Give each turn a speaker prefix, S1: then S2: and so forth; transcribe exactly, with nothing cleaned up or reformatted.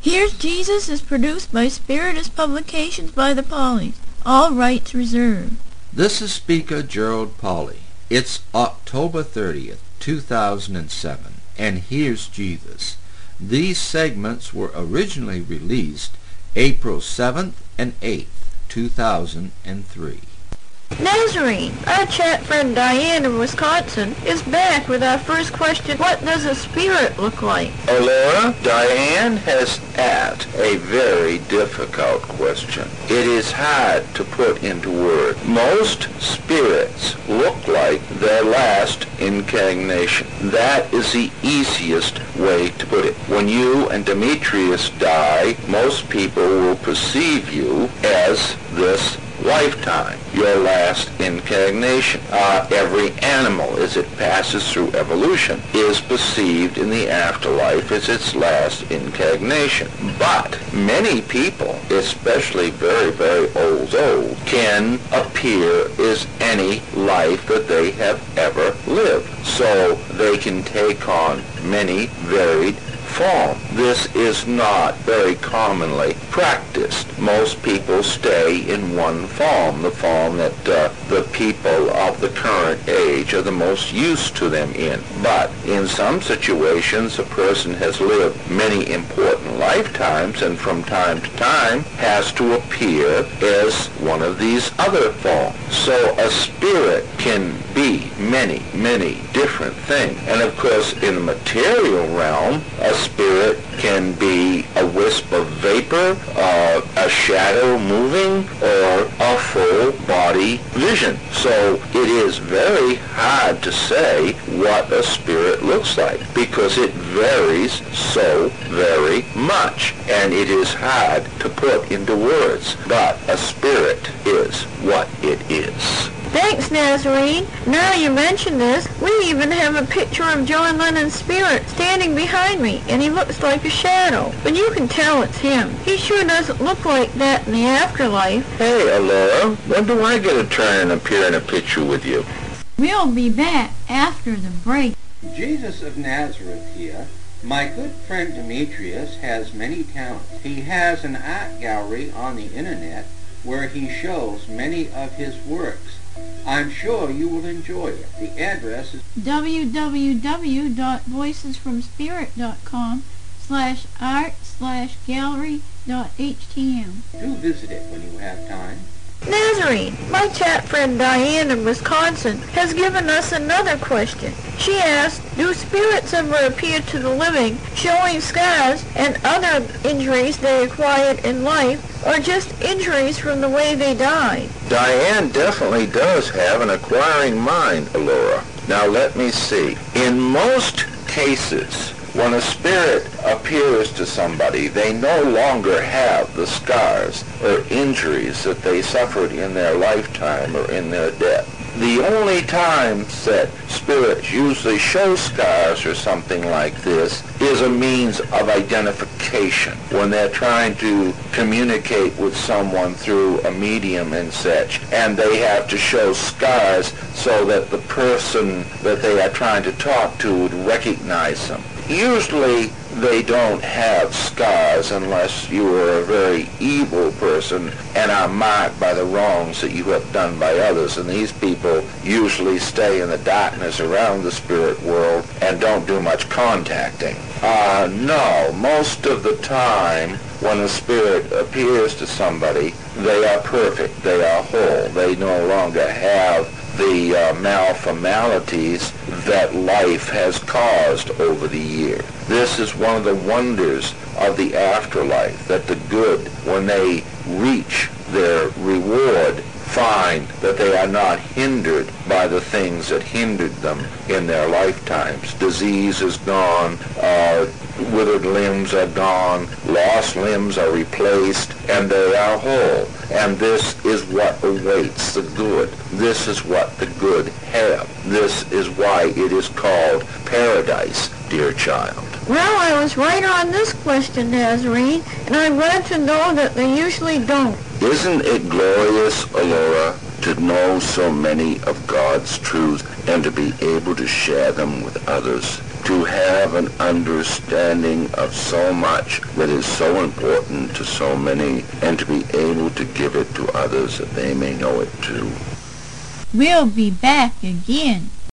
S1: Here's Jesus is produced by Spiritus Publications by the Pauleys. All rights reserved.
S2: This is Speaker Gerald Pauley. It's October thirtieth, two thousand seven, and here's Jesus. These segments were originally released April seventh and eighth, two thousand three.
S1: Nazarene, our chat friend Diane in Wisconsin, is back with our first question. What does a spirit look like?
S3: Laura, Diane has asked a very difficult question. It is hard to put into words. Most spirits look like their last incarnation. That is the easiest way to put it. When you and Demetrius die, most people will perceive you as this lifetime, your last incarnation. Uh, every animal, as it passes through evolution, is perceived in the afterlife as its last incarnation. But many people, especially very, very old, old, can appear as any life that they have ever lived. So they can take on many varied form. This is not very commonly practiced. Most people stay in one form, the form that uh, the people of the current age are the most used to them in. But in some situations, a person has lived many important lifetimes and from time to time has to appear as one of these other forms. So a spirit can be many, many different things. And of course, in the material realm, a spirit can be a wisp of vapor, uh, a shadow moving, or a full body vision. So it is very hard to say what a spirit looks like because it varies so very much, and it is hard to put into words. But a spirit is what it is.
S1: Thanks, Nazarene. Now you mention this, we even have a picture of John Lennon's spirit standing behind me, and he looks like a shadow. But you can tell it's him. He sure doesn't look like that in the afterlife.
S3: Hey, Laura, when do I get a turn and appear in a picture with you?
S1: We'll be back after the break.
S4: Jesus of Nazareth here. My good friend Demetrius has many talents. He has an art gallery on the internet where he shows many of his works. I'm sure you will enjoy it. The address is
S1: w w w dot voices from spirit dot com slash art slash gallery dot h t m.
S4: Do visit it when you have time.
S1: Nazarene, my chat friend Diane in Wisconsin has given us another question. She asked, do spirits ever appear to the living showing scars and other injuries they acquired in life, or just injuries from the way they died?
S3: Diane definitely does have an acquiring mind, Laura. Now let me see. In most cases, when a spirit appears to somebody, they no longer have the scars or injuries that they suffered in their lifetime or in their death. The only times that spirits usually show scars or something like this is a means of identification, when they're trying to communicate with someone through a medium and such, and they have to show scars so that the person that they are trying to talk to would recognize them. Usually they don't have scars unless you are a very evil person and are marked by the wrongs that you have done by others. And these people usually stay in the darkness around the spirit world and don't do much contacting. Uh, no, most of the time when a spirit appears to somebody, they are perfect, they are whole, they no longer have the uh, malformalities that life has caused over the year. This is one of the wonders of the afterlife, that the good, when they reach their reward, find that they are not hindered by the things that hindered them in their lifetimes. Disease is gone, uh, withered limbs are gone, lost limbs are replaced, and they are whole. And this is what awaits the good. This is what the good have. This is why it is called paradise, dear child.
S1: Well, I was right on this question, Nazarene, and I'm glad to know that they usually don't.
S3: Isn't it glorious, Alora, to know so many of God's truths and to be able to share them with others? to have an understanding of so much that is so important to so many, and to be able to give it to others that they may know it too.
S1: We'll be back again.